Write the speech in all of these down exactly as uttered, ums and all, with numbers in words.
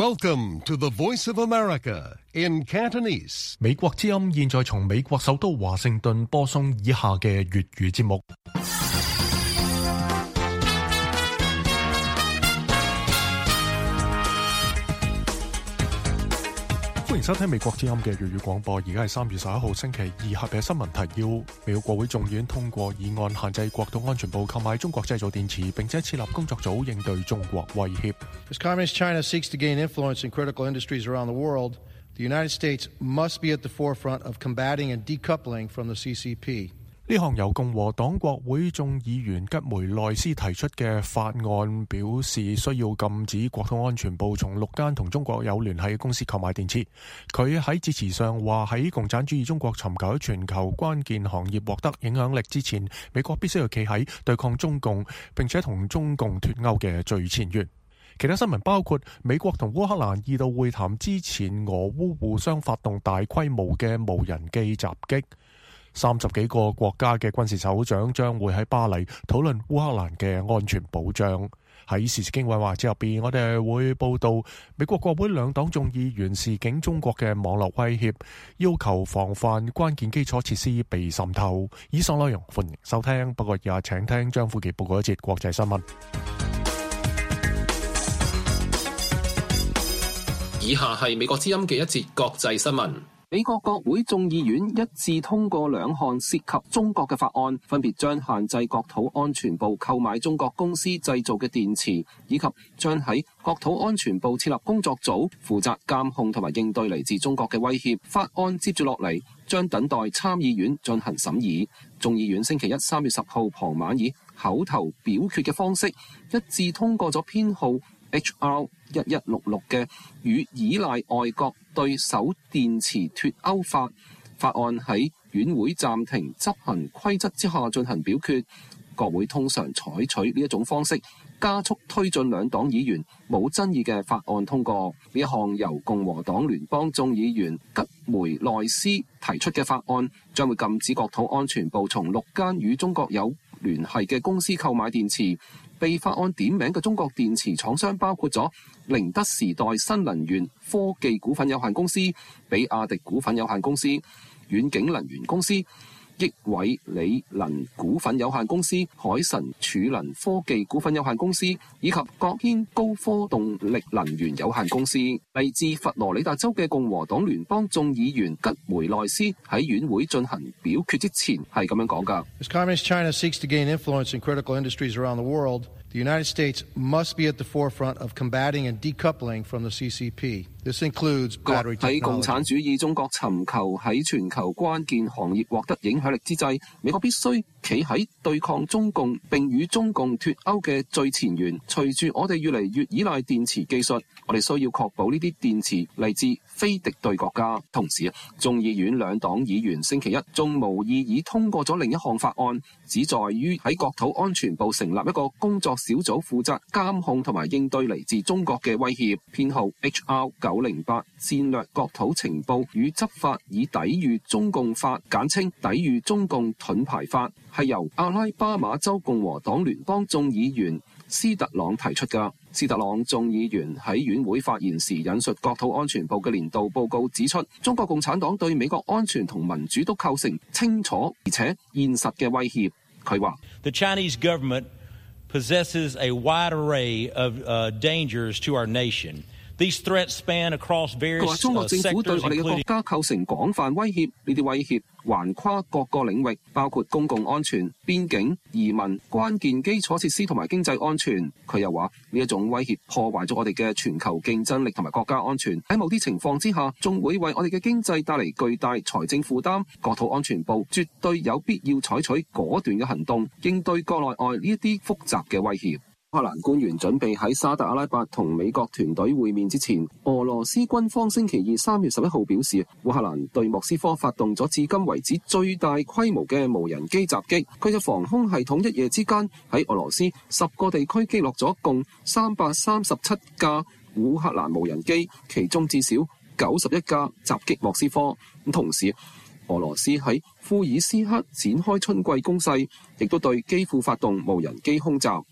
Welcome to the Voice of America in Cantonese. 美國之音現在從美國首都華盛頓播送以下嘅粵語節目。歡迎收聽美國之音嘅粵語廣播，而家係三月十一號星期二，下邊嘅新聞提要：美國國會眾院通過議案，限制國土安全部購買中國製造電池，並且設立工作組應對中國威脅。 As Communist China seeks to gain influence in critical industries around the world, the United States must be at the forefront of combating and decoupling from the C C P. 呢項由共和黨國會眾議員吉梅內斯提出嘅法案表示，需要禁止國土安全部從六間同中國有聯繫嘅公司購買電池。佢喺致辭上話，喺共產主義中國尋求喺全球關鍵行業獲得影響力之前，美國必須要企喺對抗中共並且同中共脫鈎嘅最前沿。其他新聞包括美國同烏克蘭二度會談之前，俄烏互相發動大規模嘅無人機襲擊。三十幾個國家嘅軍事首長將會喺巴黎討論烏克蘭嘅安全保障。喺時事經緯話之入邊，我哋會報道美國國會兩黨眾議員示警中國嘅網絡威脅，要求防範關鍵基礎設施被滲透。以上內容歡迎收聽，不過而家請聽張富傑報告一節國際新聞。 以下係美國之音嘅一節國際新聞。美國國會眾議院一致通過兩項涉及中國嘅法案，分別將限制國土安全部購買中國公司製造嘅電池，以及將喺國土安全部設立工作組，負責監控同埋應對嚟自中國嘅威脅。法案接住落嚟將等待參議院進行審議。眾議院星期一三月十號傍晚以口頭表決嘅方式一致通過咗編號H R 一一六六嘅與依賴外國對手電池脫鈎法。法案喺院會暫停執行規則之下進行表決。國會通常採取呢一種方式，加速推進兩黨議員冇爭議嘅法案通過。呢一項由共和黨聯邦眾議員吉梅內斯提出嘅法案，將會禁止國土安全部從六間與中國有聯繫嘅公司購買電池。被法案點名嘅中國電池廠商包括咗寧德時代新能源科技股份有限公司、比亞迪股份有限公司、遠景能源公司、益偉理能股份有限公司、海神儲能科技股份有限公司以及國軒高科動力能源有限公司。嚟自佛羅里達州嘅共和黨聯邦眾議員吉梅內斯喺院會進行表決之前係咁樣講㗎。 As Communist China seeks to gain influence in critical industries around the world, the United States must be at the forefront of combating and decoupling from the C C P. This includes battery technology. 喺共產主義中國尋求喺全球關鍵行業獲得影響力之際，美國必須企喺對抗中共並與中共脫鈎嘅最前沿。隨住我哋越嚟越依賴電池技術，我哋需要確保呢啲電池嚟自非敵對國家。同時，眾議院兩黨議員星期一仲無異議通過咗另一項法案，旨在於喺國土安全部成立一個工作小組，負責監控同埋應對嚟自中國嘅威脅。編號 H R 九零八戰略國土情報與執法以抵禦中共法，簡稱抵禦中共盾牌法，係由阿拉巴馬州共和黨聯邦眾議員斯特朗提出㗎。斯特朗眾議員喺院會發言時引述國土安全部嘅年度報告，指出中國共產黨對美國安全同民主都構成清楚而且現實嘅威脅。佢話 The Chinese government possesses a wide array of uh, dangers to our nation. These threats span across various uh, 中國政府對我哋嘅國 sectors, 家構成廣泛威脅，呢啲威脅橫跨各個領域，包括公共安全、邊境、移民、關鍵基礎設施同埋經濟安全。佢又話呢一種威脅破壞咗我哋嘅全球競爭力同埋國家安全，喺某啲情況之下，仲會為我哋嘅經濟帶嚟巨大財政負擔。國土安全部絕對有必要採取果斷嘅行動，應對國內外呢一啲複雜嘅威脅。烏克蘭官員準備喺沙特阿拉伯同美國團隊會面之前，俄羅斯軍方星期二三月十一號表示，烏克蘭對莫斯科發動咗至今為止最大規模嘅無人機襲擊。佢嘅防空系統一夜之間喺俄羅斯十個地區擊落咗共三百三十七架烏克蘭無人機，其中至少九十一架襲擊莫斯科。咁同時，俄羅斯喺庫爾斯克展開春季攻勢，亦都對基輔發動無人機空襲。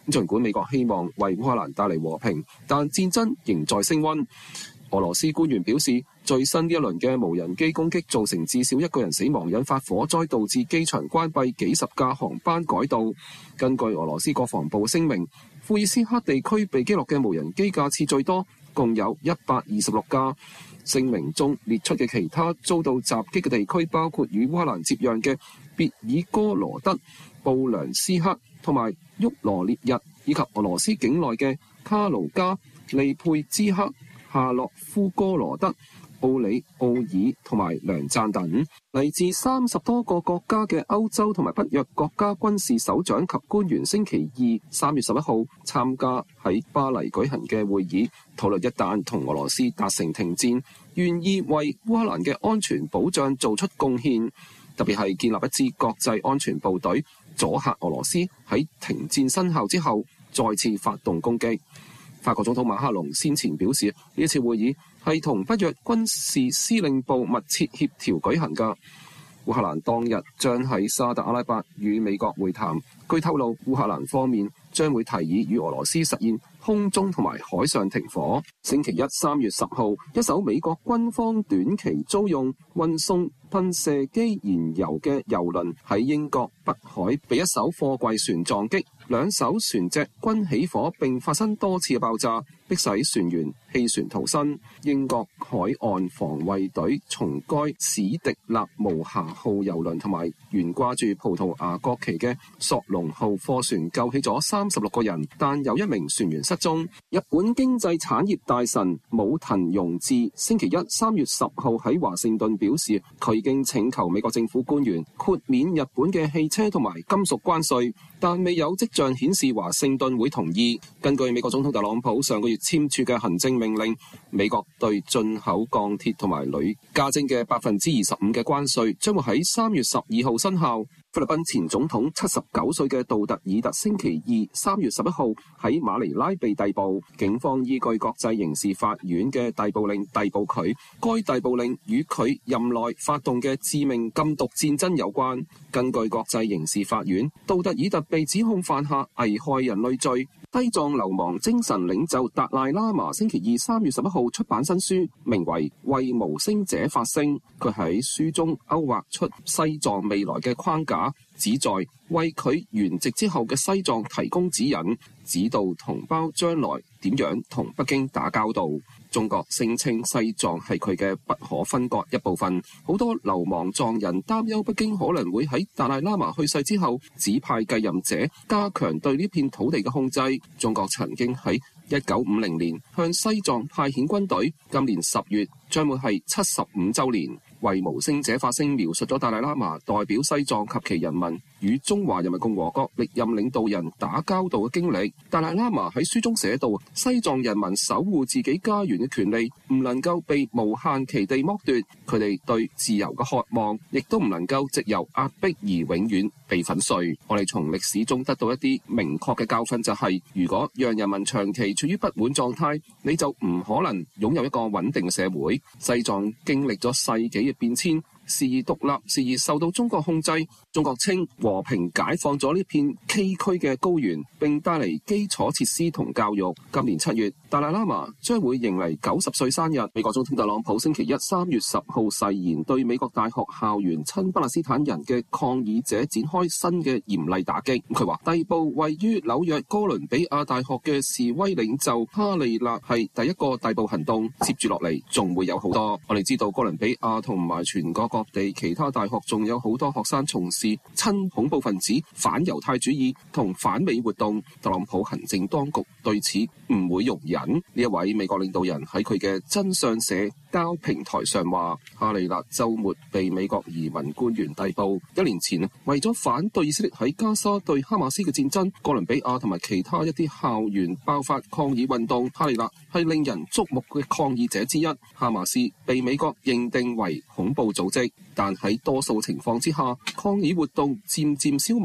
儘管美國希望為烏克蘭帶嚟和平，但戰爭仍在升溫。俄羅斯官員表示，最新呢一輪嘅無人機攻擊造成至少一個人死亡，引發火災，導致機場關閉，幾十架航班改道。根據俄羅斯國防部聲明，庫爾斯克地區被擊落嘅無人機架次最多，共有一百二十六架。聲明中列出嘅其他遭到襲擊嘅地區包括與烏克蘭接壤嘅別爾哥羅德、布良斯克同埋沃羅涅日，以及俄羅斯境內嘅卡盧加、利佩茲克、夏洛夫哥羅德、奧里奧爾同埋梁贊等。嚟自三十多個國家嘅歐洲同埋北約國家軍事首長及官員星期二三月十一號參加喺巴黎舉行嘅會議，討論一旦同俄羅斯達成停戰，願意為烏克蘭嘅安全保障做出貢獻，特別係建立一支國際安全部隊，阻嚇俄羅斯喺停戰生效之後再次發動攻擊。法國總統馬克龍先前表示，呢一次會議係同北約軍事司令部密切協調舉行㗎。烏克蘭當日將喺沙特阿拉伯與美國會談，據透露烏克蘭方面將會提議與俄羅斯實現空中同埋海上停火。星期一三月十號，一艘美國軍方短期租用運送噴射機燃油嘅油輪喺英國北海被一艘貨櫃船撞擊，兩艘船隻均起火並發生多次嘅爆炸，迫使船員棄船逃生。英國海岸防衛隊從該史迪納無瑕號油輪同埋懸掛住葡萄牙國旗嘅索隆號貨船救起咗三十六個人，但有一名船員失蹤。日本經濟產業大臣武藤庸治星期一三月十號喺華盛頓表示，佢已經請求美國政府官員豁免日本嘅汽車同埋金屬關稅，但未有跡象顯示華盛頓會同意。根據美國總統特朗普上個月簽署嘅行政命令，美國對進口鋼鐵同埋鋁加徵嘅百分之二十五嘅關稅將會喺三月十二號生效。菲律賓前總統七十九歲嘅杜特爾特星期二三月十一號喺馬尼拉被逮捕，警方依據國際刑事法院嘅逮捕令逮捕佢。該逮捕令與佢任內發動嘅致命禁毒戰爭有關。根據國際刑事法院，杜特爾特被指控犯下危害人類罪。西藏流亡精神領袖達賴喇嘛星期二三月十一號出版新書，名為《為無聲者發聲》。佢喺書中勾畫出西藏未來嘅框架，旨在為佢圓寂之後嘅西藏提供指引，指導同胞將來點樣同北京打交道。中國聲稱西藏係佢嘅不可分割一部分，好多流亡藏人擔憂北京可能會喺達賴喇嘛去世之後指派繼任者，加強對呢片土地嘅控制。中國曾經喺一九五零年向西藏派遣軍隊，今年十月將會係七十五週年。為無聲者發聲描述咗達賴喇嘛代表西藏及其人民與中華人民共和國歷任領導人打交道嘅經歷。達賴喇嘛喺書中寫道，西藏人民守護自己家園嘅權利唔能夠被無限期地剝奪，佢哋對自由嘅渴望亦都唔能夠藉由壓迫而永遠被粉碎。我哋從歷史中得到一啲明確嘅教訓，就係如果讓人民長期處於不滿狀態，你就唔可能擁有一個穩定嘅社會。西藏經歷咗世紀嘅變遷，時而獨立，時而受到中國控制。中國稱和平解放咗呢片崎嶇嘅高原，並帶嚟基礎設施同教育。今年七月，達賴喇嘛將會迎嚟九十歲生日。美國總統特朗普星期一三月十號誓言對美國大學校園親巴勒斯坦人嘅抗議者展開新嘅嚴厲打擊。佢話逮捕位於紐約哥倫比亞大學嘅示威領袖哈利勒係第一個逮捕行動，接住落嚟仲會有好多。我哋知道哥倫比亞同埋全國各地其他大學仲有好多學生從事親恐怖分子、反猶太主義同反美活動。特朗普行政當局對此唔會容忍。呢一位美國領導人喺佢嘅真相社交平台上話，哈利勒週末被美國移民官員逮捕。一年前，為咗反對以色列喺加沙對哈馬斯嘅戰爭，哥倫比亞同埋其他一啲校園爆發抗議運動。哈利勒係令人矚目嘅抗議者之一。哈馬斯被美國認定為恐怖組織，但喺多數情況之下，抗議活動漸漸消亡。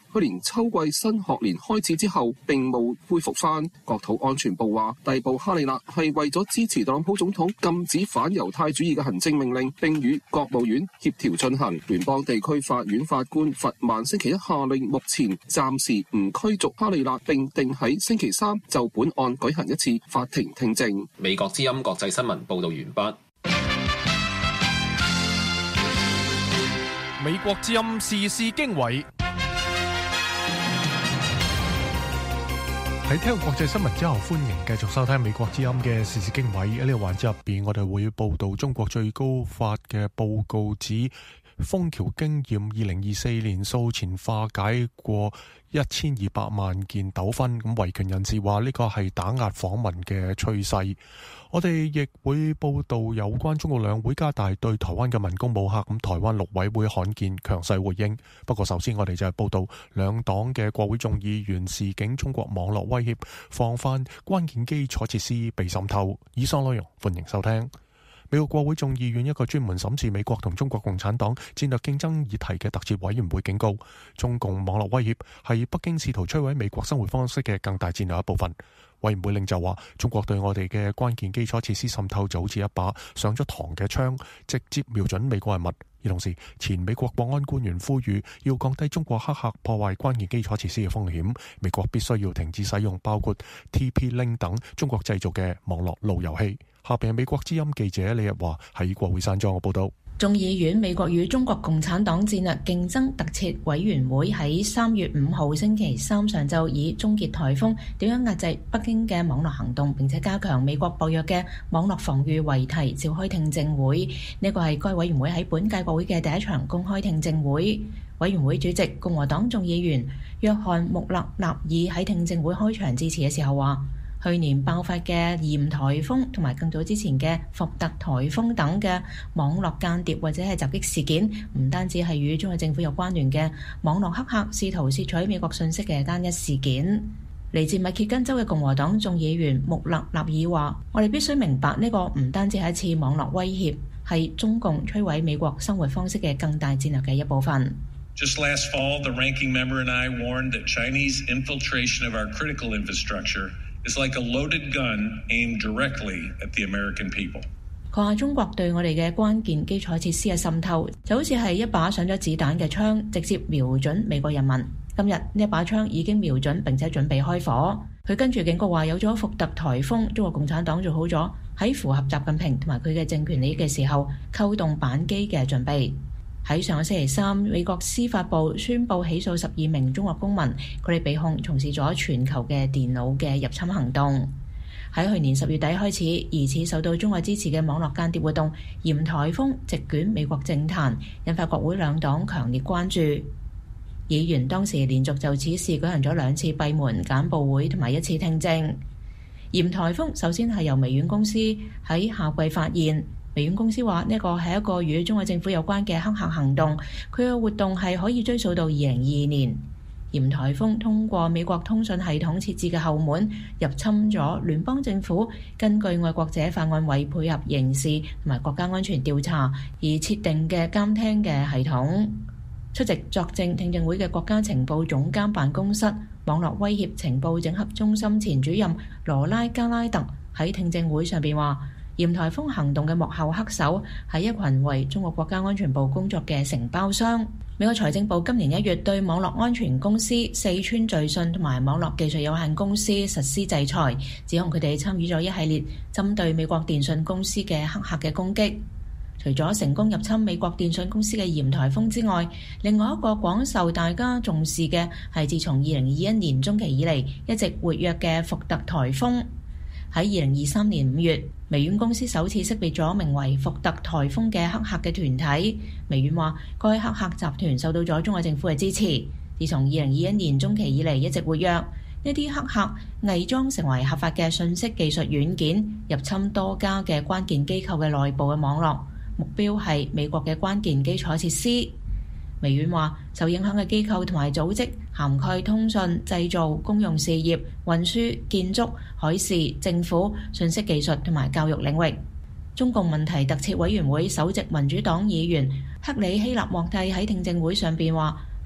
去年秋季新學年開始之後並冇恢復翻。國土安全部話，逮捕哈里勒係為咗支持特朗普總統禁止反猶太主義嘅行政命令，並與國務院協調進行。聯邦地區法院法官弗曼星期一下令，目前暫時唔驅逐哈里勒，並定喺星期三就本案舉行一次法庭聽證。美國之音國際新聞報道完畢。 美國之音時事經緯。喺聽國際新聞之後，歡迎繼續收聽美國之音嘅時事經緯。喺呢個環節入邊，我哋會報道中國最高法嘅報告指，楓橋經驗二零二四年數前化解過一千二百萬件糾紛，咁維權人士話呢個係打壓訪問嘅趨勢。我哋亦會報道有關中國兩會加大對台灣嘅文攻武嚇，咁台灣陸委會罕見強勢回應。不過首先我哋就係報道兩黨嘅國會眾議員示警中國網絡威脅，防範關鍵基礎設施被滲透。以上內容歡迎收聽。美國國會眾議院一個專門審視美國同中國共產黨戰略競爭議題嘅特設委員會警告，中共網絡威脅係北京試圖摧毀美國生活方式嘅更大戰略一部分。委員會領袖話，中國對我哋嘅關鍵基礎設施滲透就好似一把上咗膛嘅槍，直接瞄準美國人民。而同時，前美國國安官員呼籲要降低中國黑客破壞關鍵基礎設施嘅風險，美國必須要停止使用包括 T P-Link 等中國製造嘅網絡路由器。下邊係美國之音記者李日華喺國會山莊嘅報道。 眾議院美國與中國共產黨戰略競爭特設委員會喺三月五號星期三上晝以終結颱風點樣壓制北京嘅網絡行動並且加強美國薄弱嘅網絡防禦為題召開聽證會。呢個係該委員會喺本屆國會嘅第一場公開聽證會。委員會主席共和黨眾議員約翰穆勒納爾喺聽證會開場致辭嘅時候話，去年爆發嘅嚴颱風同埋更早之前嘅伏特颱風等嘅網絡間諜或者係襲擊事件，唔單止係與中國政府有關聯嘅網絡黑客試圖竊取美國信息嘅單一事件。嚟自密歇根州嘅共和黨眾議員穆勒納爾話，我哋必須明白呢個唔單止係一次網絡威脅，係中共摧毀美國生活方式嘅更大戰略嘅一部分。 Just last fall, the ranking member and I warned that Chinese infiltration of our critical infrastructure is like a loaded gun aimed directly at the American people. 佢話中國對我哋嘅關鍵基礎設施嘅滲透，就好似係一把上咗子彈嘅槍，直接瞄準美國人民。今日呢一把槍已經瞄準並且準備開火。佢跟住警告話，有咗伏特颱風，中國共產黨做好咗喺符合習近平同埋佢嘅政權利益嘅時候，扣動扳機嘅準備。喺上個星期三，美國司法部宣布起訴十二名中國公民，佢哋被控從事咗全球嘅電腦嘅入侵行動。喺去年十月底開始，疑似受到中國支持嘅網絡間諜活動嚴颱風席捲美國政壇，引發國會兩黨強烈關注。議員當時連續就此事舉行咗兩次閉門簡報會同埋一次聽證。嚴颱風首先係由微軟公司喺夏季發現。微軟公司話呢個係一個與中國政府有關嘅黑客行動，佢嘅活動係可以追溯到二零二二年。嚴颱風通過美國通訊系統設置嘅後門入侵咗聯邦政府根據愛國者法案為配合刑事同埋國家安全調查而設定嘅監聽嘅系統。出席作證聽證會嘅國家情報總監辦公室網絡威脅情報整合中心前主任羅拉加拉特喺聽證會上邊話，嚴颱風行動嘅幕後黑手係一群為中國國家安全部工作嘅承包商。美國財政部今年一月對網絡安全公司四川序訊同埋網絡技術有限公司實施制裁，指控佢哋參與咗一系列針對美國電信公司嘅黑客嘅攻擊。除咗成功入侵美國電信公司嘅嚴颱風之外，另外一個廣受大家重視嘅係自從二零二一年中期以嚟一直活躍嘅伏特颱風。喺二零二三年五月，微軟公司首次識別咗名為伏特颱風嘅黑客嘅團體。微軟話，該黑客集團受到咗中國政府嘅支持，自從二零二一年中期以嚟一直活躍。呢啲黑客偽裝成為合法嘅信息技術軟件，入侵多家嘅關鍵機構嘅內部嘅網絡，目標係美國嘅關鍵基礎設施。微軟話，受影響嘅機構同埋組織涵蓋通訊、製造、公用事業、運輸、建築、海事、政府、信息技術同埋教育領域。中共問題特設委員會首席民主黨議員克里希納莫蒂喺聽證會上邊話，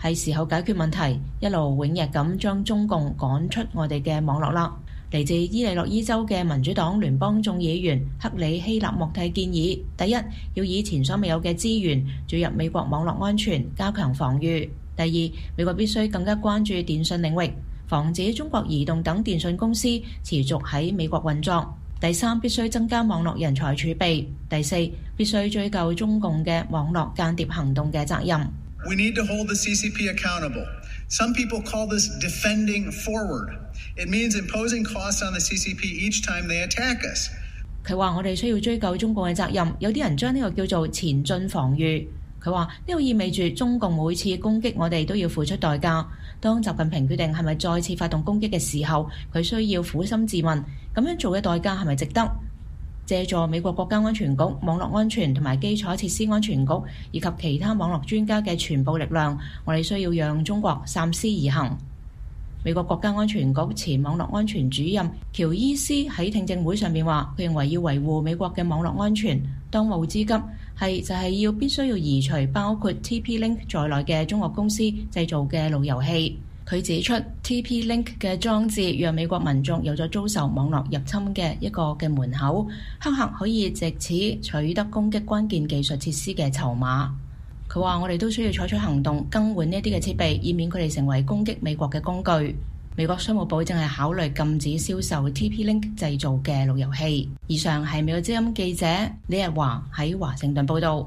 係時候解決問題，一勞永逸咁將中共趕出我哋嘅網絡啦。嚟自伊利諾伊州嘅民主黨聯邦眾議員克里希納莫蒂建議：第一，要以前所未有嘅資源注入美國網絡安全，加強防禦；第二，美國必須更加關注電信領域，防止中國移動等電信公司持續喺美國運作；第三，必須增加網絡人才儲備；第四，必須追究中共嘅網絡間諜行動嘅責任。 We need to hold the C C P accountable. Some people call this defending forward. It means imposing costs on the C C P each time they attack us. 佢話我哋需要追究中共嘅責任，有啲人將呢個叫做前進防禦。佢話呢個意味住中共每次攻擊我哋都要付出代價。當習近平決定係咪再次發動攻擊嘅時候，佢需要苦心自問，咁樣做嘅代價係咪值得？借助美國國家安全局、網絡安全同埋基礎設施安全局以及其他網絡專家嘅全部力量，我哋需要讓中國三思而行。美國國家安全局前網絡安全主任喬伊斯喺聽證會上面話，佢認為要維護美國嘅網絡安全，當務之急係就係要必須要移除包括 T P-Link 在內嘅中國公司製造嘅路由器。佢指出 T P-Link 嘅裝置讓美國民眾有咗遭受網絡入侵嘅一個嘅門口，黑客可以藉此取得攻擊關鍵技術設施嘅籌碼。佢話我哋都需要採取行動更換呢啲嘅設備，以免佢哋成為攻擊美國嘅工具。美國商務部正係考慮禁止銷售 T P-Link 製造嘅路由器。以上係美國之音記者李日華喺華盛頓報道。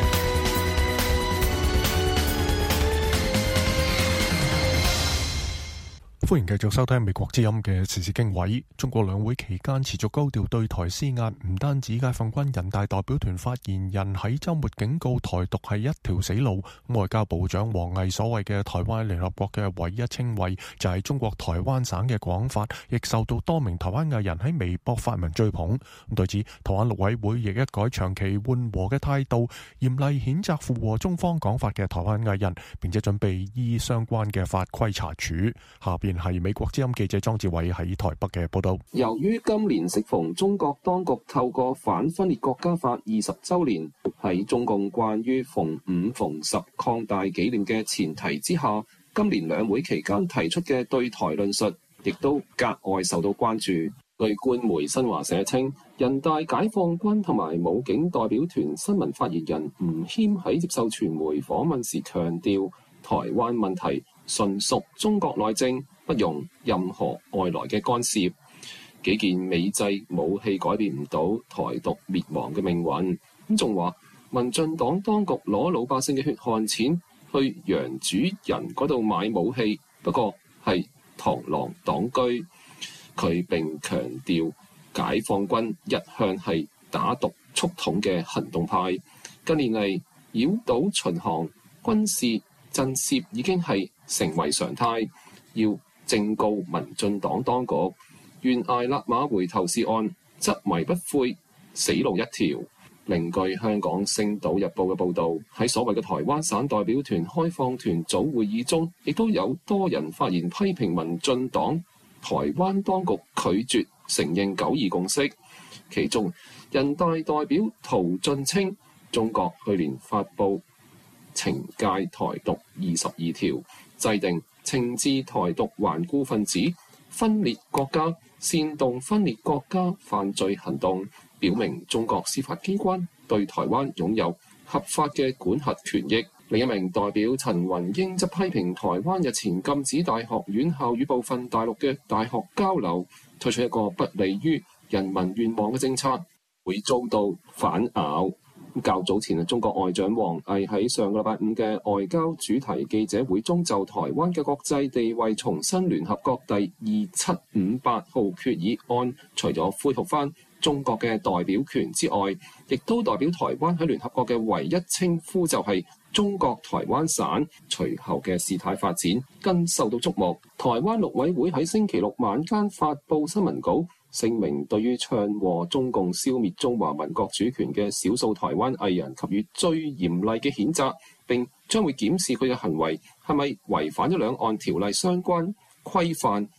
歡迎繼續收聽美國之音嘅時事經緯。中國兩會期間持續高調對台施壓，唔單止解放軍人大代表團發言人喺週末警告台獨係一條死路，外交部長王毅所謂嘅台灣聯合國嘅唯一稱謂就係中國台灣省嘅講法，亦受到多名台灣藝人喺微博發文追捧。對此，台灣陸委會亦一改長期緩和嘅態度，嚴厲譴責附和中方講法嘅台灣藝人，並且準備依相關嘅法規查處。下邊係美國之音記者莊志偉喺台北嘅報道。 由於今年適逢中國當局透過反分裂國家法二十週年，喺中共慣於逢五逢十擴大紀念嘅前提之下，今年兩會期間提出嘅對台論述，亦都格外受到關注。據官媒新華社稱，人大解放軍同埋武警代表團新聞發言人吳謙喺接受傳媒訪問時強調，台灣問題純屬中國內政，不容任何外來嘅干涉。幾件美製武器改變唔到台獨滅亡嘅命運。咁仲話民進黨當局攞老百姓嘅血汗錢去洋主人嗰度買武器，不過係螳螂黨居。佢並強調解放軍一向係打獨促統嘅行動派，近年嚟繞島巡航、軍事震懾已經係成為常態，要正告民進黨當局，懸崖勒馬回頭是岸，執迷不悔，死路一條。另據香港《星島日報》嘅報導，喺所謂嘅台灣省代表團開放團組會議中，亦都有多人發言批評民進黨台灣當局拒絕承認九二共識。其中人大代表陶俊稱，中國去年發布懲戒台獨二十二條，制定懲治台獨頑固分子、分裂國家、煽動分裂國家犯罪行動，表明中國司法機關對台灣擁有合法嘅管轄權益。另一名代表陳雲英則批評台灣日前禁止大學院校與部分大陸嘅大學交流，推出一個不利於人民願望嘅政策，會遭到反咬。較早前，中國外長王毅喺上個禮拜五嘅外交主題記者會中，就台灣嘅國際地位重申聯合國第二七五八號決議案，除咗恢復翻中國嘅代表權之外，亦都代表台灣喺聯合國嘅唯一稱呼就係中國台灣省。隨後嘅事態發展更受到矚目。台灣陸委會喺星期六晚間發布新聞稿，聲明對於唱和中共消滅中華民國主權嘅少數台灣藝人給予最嚴厲嘅譴責，並將會檢視佢嘅行為係咪違反咗兩岸條例相關規範，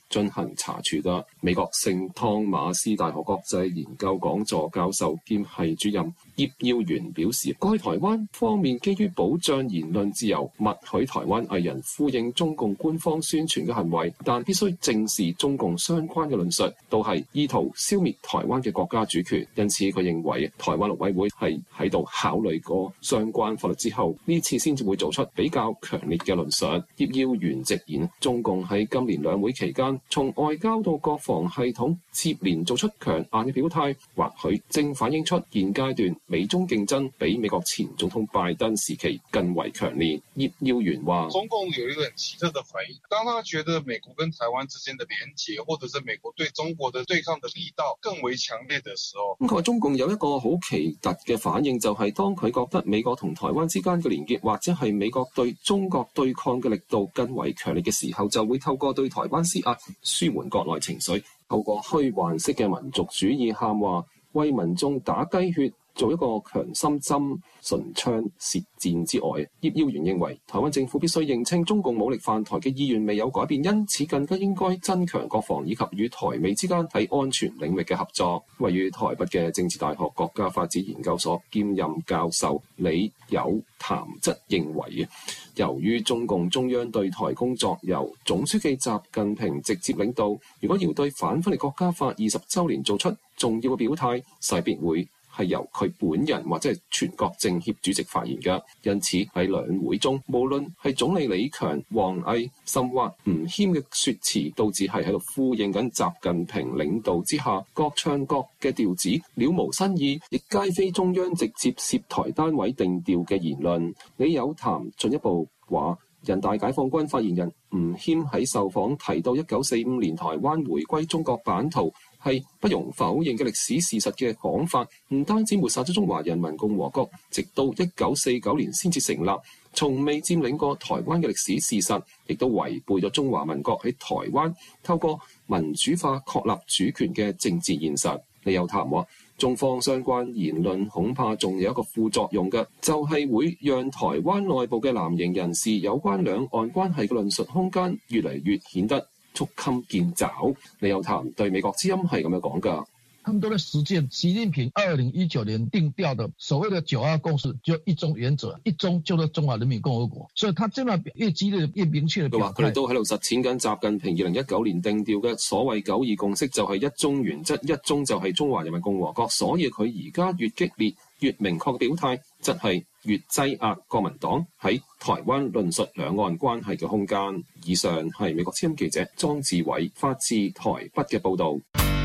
進行查處嘅。美國聖湯馬斯大學國際研究講座教授兼系主任葉耀元表示，過去台灣方面基於保障言論自由，默許台灣藝人呼應中共官方宣傳嘅行為，但必須正視中共相關嘅論述都係意圖消滅台灣嘅國家主權。因此佢認為台灣陸委會係喺度考慮過相關法律之後，呢次先至會做出比較強烈嘅論述。葉耀元直言，中共喺今年兩會期間從外交到國防系統接連做出強硬嘅表態，或許正反映出現階段美中競爭比美國前總統拜登時期更為強烈。葉耀元話， 中共有一個很奇特的反應，當他覺得美國跟台灣之間的連結，或者是美國對中國的對抗的力道更為強烈的時候， 咁佢話中共有一個好奇特嘅反應，就係當佢覺得美國同台灣之間嘅連結，或者係美國對中國對抗嘅力度更為強烈嘅時候，就會透過對台灣施壓舒緩國內情緒，透過虛幻式嘅民族主義喊話，為民眾打雞血，做一個強心針、唇槍舌戰之外。葉耀元認為台灣政府必須認清中共武力犯台嘅意願未有改變，因此更加應該增強國防以及與台美之間喺安全領域嘅合作。位於台北嘅政治大學國家法治研究所兼任教授李友談則認為，由於中共中央對台工作由總書記習近平直接領導，如果要對反分裂國家法二十週年做出重要嘅表態，勢必會係由佢本人或者係全國政協主席發言嘅。因此喺兩會中，無論係總理李強、王毅，甚或吳謙嘅説辭，都只係喺度呼應緊習近平領導之下各唱各嘅調子，了無新意，亦皆非中央直接涉台單位定調嘅言論。李友談進一步話，人大解放軍發言人吳謙喺受訪提到一九四五年台灣回歸中國版圖係不容否認嘅歷史事實嘅講法，唔單止抹殺咗中華人民共和國直到一九四九年先至成立，從未佔領過台灣嘅歷史事實，亦都違背咗中華民國喺台灣透過民主化確立主權嘅政治現實。李友談話，中方相關言論恐怕仲有一個副作用嘅，就係、是、會讓台灣內部嘅藍營人士有關兩岸關係嘅論述空間越嚟越顯得捉襟見肘。李友談對美國之音係咁樣講㗎。 他們都在實踐習近平二零一九年定調的所謂的九二共識，就一中原則，一中就是中華人民共和國。所以他這樣越激烈越明確嘅表態。佢話佢哋都喺度實踐緊習近平二零一九年定調嘅所謂九二共識，就係一中原則，一中就係中華人民共和國。所以佢而家越激烈越明確嘅表態，則係越擠壓國民黨喺台灣論述兩岸關係嘅空間。以上係美國之音記者莊志偉發自台北嘅報導。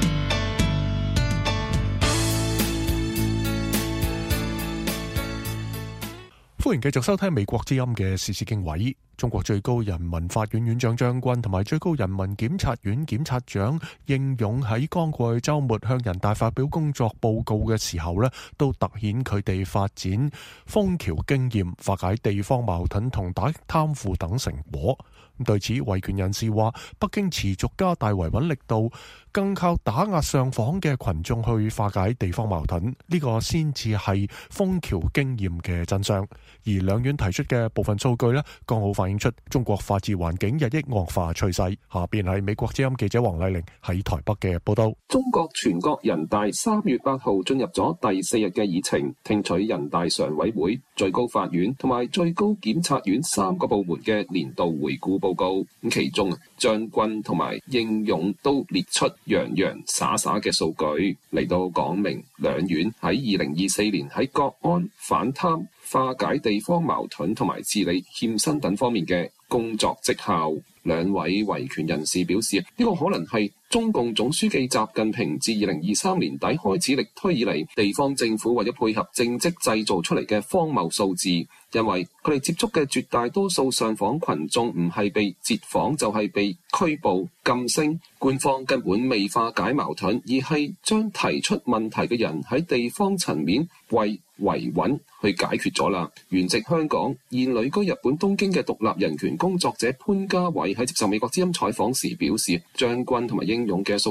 歡迎繼續收聽美國之音嘅時事經緯。中國最高人民法院院長張軍同埋最高人民檢察院檢察長應勇喺剛過去週末向人大發表工作報告嘅時候呢，都凸顯佢哋發展楓橋經驗、化解地方矛盾同打擊貪腐等成果。對此，維權人士話，北京持續加大維穩力度，更靠打壓上訪嘅群眾去化解地方矛盾，呢、這個先至係楓橋經驗嘅真相。而兩院提出嘅部分數據呢，剛好反映出中國法治環境日益惡化趨勢。下邊係美國之音記者黃麗玲喺台北嘅報道。 中國全國人大三月八號進入咗第四日嘅議程，聽取人大常委會、最高法院同埋最高檢察院三個部門嘅年度回顧報告。咁其中張軍同埋應勇都列出洋洋灑灑嘅數據嚟到講明兩院喺二零二四年喺國安、反貪、化解地方矛盾同埋治理欠薪等方面嘅工作績效。兩位維權人士表示，呢、這個可能係中共總書記習近平自二零二三年底開始力推以嚟，地方政府為咗配合政績製造出嚟嘅荒謬數字。因為佢哋接觸嘅絕大多數上訪群眾唔係被截訪就係被拘捕禁聲，官方根本未化解矛盾，而係將提出問題嘅人喺地方層面為維穩去解決咗啦。原籍香港現旅居日本東京嘅獨立人權工作者潘家偉喺接受美國之音採訪時表示，張軍同埋應勇嘅數據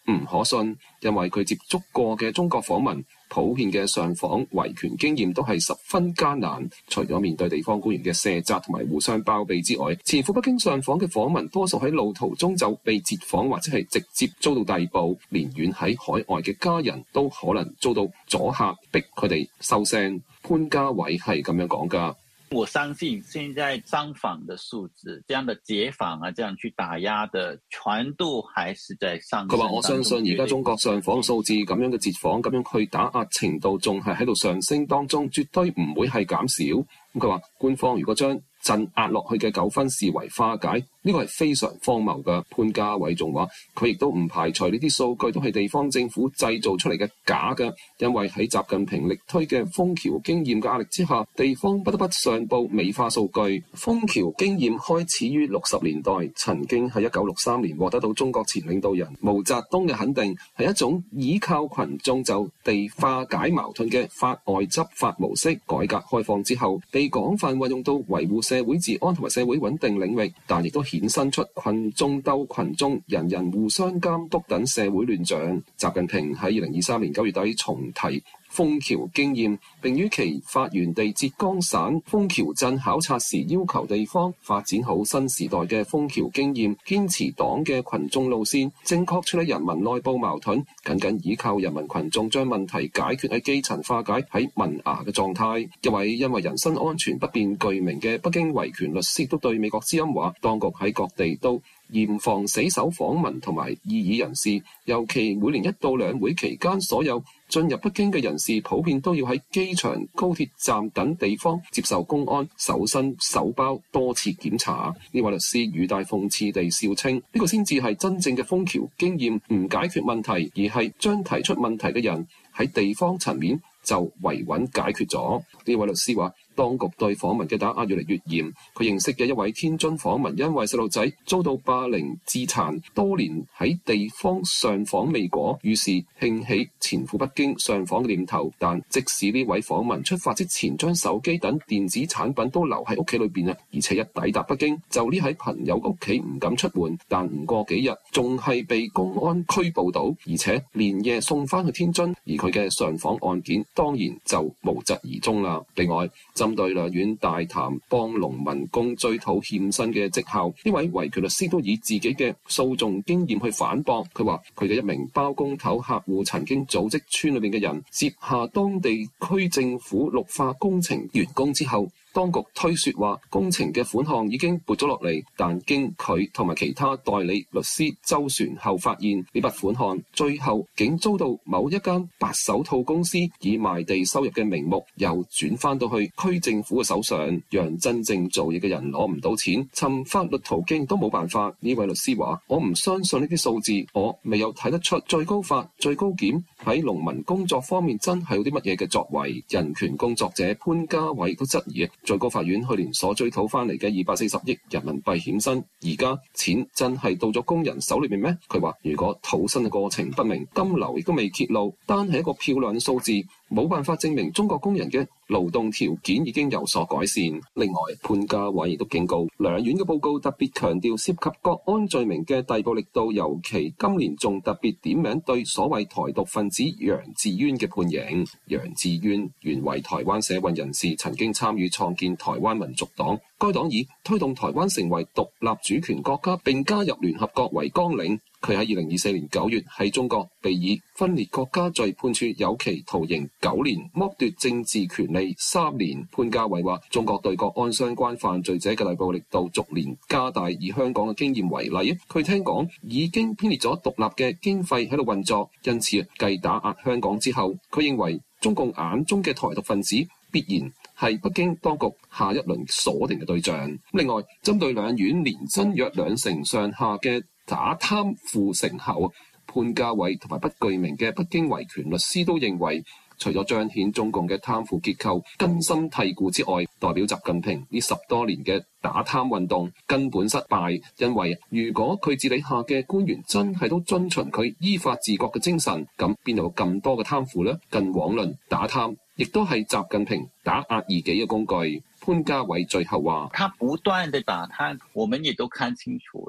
唔可信，因為佢接觸過嘅中國訪民普遍嘅上訪維權經驗都係十分艱難。除咗面對地方官員嘅卸責同埋互相包庇之外，前赴北京上訪嘅訪民多數喺路途中就被截訪或者係直接遭到逮捕，連遠喺海外嘅家人都可能遭到阻嚇，逼佢哋收聲。潘家偉係咁樣講㗎。 我相信現在上訪的數字，這樣的解訪啊，這樣去打壓的傳度還是在上升。 佢話我相信而家中國上訪數字咁樣嘅截訪，咁樣去打壓程度仲係喺度上升當中，絕對唔會係減少。咁佢話官方如果將鎮壓落去嘅糾紛視為化解，呢個係非常荒謬嘅。潘家偉仲話佢亦都唔排除呢啲數據都係地方政府製造出嚟嘅假嘅，因為喺習近平力推嘅楓橋經驗嘅壓力之下，地方不得不上報美化數據。楓橋經驗開始於六十年代，曾經喺一九六三年獲得到中國前領導人毛澤東嘅肯定，係一種依靠群眾就地化解矛盾嘅法外執法模式。改革開放之後，被廣泛運用到維護社會治安同埋社會穩定領域，但亦都衍生出群眾鬥群眾、人人互相監督等社會亂象。習近平喺二零二三年九月底重提楓橋經驗，並於其發源地浙江省楓橋鎮考察時，要求地方發展好新時代嘅楓橋經驗，堅持黨嘅群眾路線，正確處理人民內部矛盾，僅僅依靠人民群眾將問題解決喺基層化解喺萌芽嘅狀態。一位因為人身安全不便具名嘅北京維權律師都對美國之音話，當局喺各地都嚴防死守訪民同埋異議人士，尤其每年一到兩會期間，所有進入北京嘅人士普遍都要喺機場、高鐵站等地方接受公安搜身、搜包多次檢查。呢位律師語帶諷刺地笑稱，呢個先至係真正嘅楓橋經驗，唔解決問題，而係將提出問題嘅人喺地方層面就維穩解決咗。呢位律師話，當局對訪民嘅打壓越嚟越嚴。佢認識嘅一位天津訪民，因為細路仔遭到霸凌致殘，多年喺地方上訪未果，於是興起前赴北京上訪嘅念頭。但即使呢位訪民出發之前將手機等電子產品都留喺屋企裏邊啊，而且一抵達北京就匿喺朋友屋企唔敢出門，但唔過幾日仲係被公安拘捕到，而且連夜送翻去天津。而佢嘅上訪案件當然就無疾而終啦。另外，針對兩院大談幫農民工追討欠薪嘅績效，呢位維權律師都以自己嘅訴訟經驗去反駁。佢話佢嘅一名包工頭客戶曾經組織村裏面嘅人接下當地區政府綠化工程完工之後，當局推說話工程嘅款項已經撥咗落嚟，但經佢同埋其他代理律師周旋後發現，呢筆款項最後竟遭到某一間白手套公司以賣地收入嘅名目又轉翻到去區政府嘅手上，讓真正做嘢嘅人攞唔到錢，尋法律途徑都冇辦法。呢位律師話，我唔相信呢啲數字，我未有睇得出最高法、最高檢喺農民工作方面真係有啲乜嘢嘅作為。人權工作者潘家偉都質疑最高法院去年所追討翻嚟嘅二百四十億人民幣欠薪，而家錢真係到咗工人手裏面咩？佢話如果討薪嘅過程不明，金流亦都未揭露，單係一個漂亮嘅數字，冇辦法證明中國工人嘅勞動條件已經有所改善。另外，潘家偉亦都警告，兩院嘅報告特別強調涉及國安罪名嘅逮捕力度，尤其今年仲特別點名對所謂台獨分子楊智淵嘅判刑。楊智淵原為台灣社運人士，曾經參與創建台灣民族黨，該黨以推動台灣成為獨立主權國家並加入聯合國為綱領。佢喺二零二四年九月喺中國被以分裂國家罪判處有期徒刑九年，剝奪政治權利三年。潘家偉話，中國對國安相關犯罪者嘅逮捕力度逐年加大，以香港嘅經驗為例，佢聽講已經編列咗獨立嘅經費喺度運作，因此繼打壓香港之後，佢認為中共眼中嘅台獨分子必然係北京當局下一輪鎖定嘅對象。另外，針對兩院年薪約兩成上下嘅打貪腐成效，潘家偉同埋不具名嘅北京維權律師都認為，除咗彰顯中共嘅貪腐結構根深蒂固之外，代表習近平呢十多年嘅打貪運動根本失敗，因為如果佢治理下嘅官員真係都遵循佢依法治國嘅精神，咁邊度有咁多嘅貪腐呢？更遑論打貪，亦都係習近平打壓異己嘅工具。潘家偉最後話， 他不斷的打貪，我們也都看清楚了。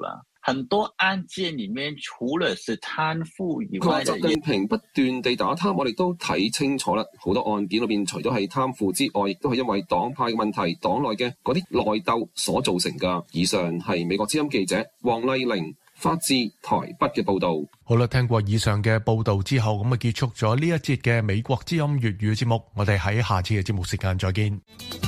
很多案件裏面除了是貪腐以外的， 習近平不斷地打貪，我哋都睇清楚啦。好多案件裏邊，除咗係貪腐之外，亦都係因為黨派嘅問題、黨內嘅嗰啲內鬥所造成噶。以上係美國之音記者黃麗玲發自台北嘅報道。 好啦，聽過以上嘅報道之後，咁啊結束咗呢一節嘅美國之音粵語節目。我哋喺下次嘅節目時間再見。